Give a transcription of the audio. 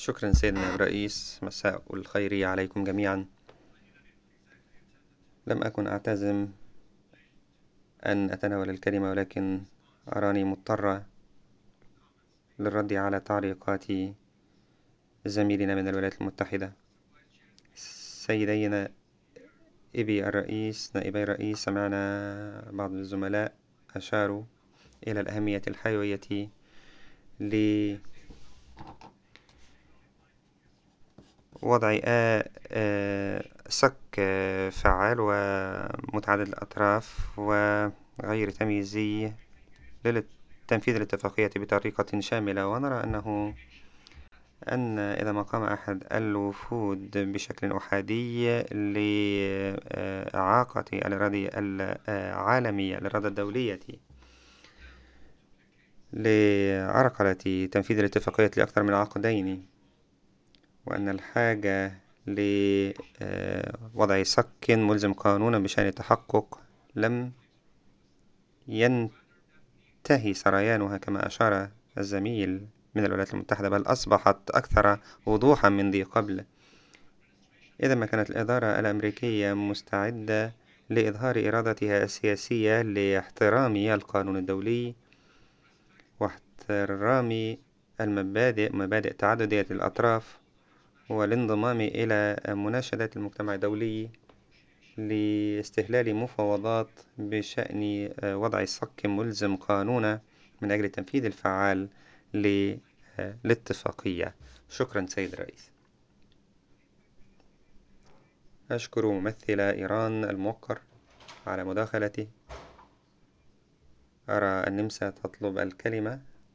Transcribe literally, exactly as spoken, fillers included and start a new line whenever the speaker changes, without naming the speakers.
شكرا سيدنا الرئيس، مساء الخير عليكم جميعا. لم أكن أعتزم أن أتناول الكلمة، ولكن أراني مضطرة للرد على تعليقات زميلنا من الولايات المتحدة. سيدينا إبي الرئيس، نائبي الرئيس، سمعنا بعض الزملاء أشاروا إلى الأهمية الحيوية لوضع آ- آ- صك آ، فعال ومتعدد الأطراف وغير تمييزي لتنفيذ الاتفاقية بطريقة شاملة. ونرى أنه أن إذا ما قام أحد الوفود بشكل أحادي لإعاقة الإرادة العالمية، الإرادة الدولية لعرقلة تنفيذ الاتفاقية لأكثر من عقدين، وأن الحاجة لوضع صك ملزم قانونا بشأن التحقق لم ينتهي سريانها كما أشار الزميل من الولايات المتحدة، بل أصبحت أكثر وضوحا من ذي قبل. إذا ما كانت الإدارة الأمريكية مستعدة لإظهار إرادتها السياسية لاحترام القانون الدولي واحترام المبادئ مبادئ تعددية الأطراف والانضمام إلى مناشدات المجتمع الدولي لاستهلال مفاوضات بشأن وضع صك ملزم قانونا من أجل التنفيذ الفعال للاتفاقية. شكرا سيد الرئيس. أشكر ممثل إيران الموقر على مداخلته. أرى النمسا تطلب الكلمة.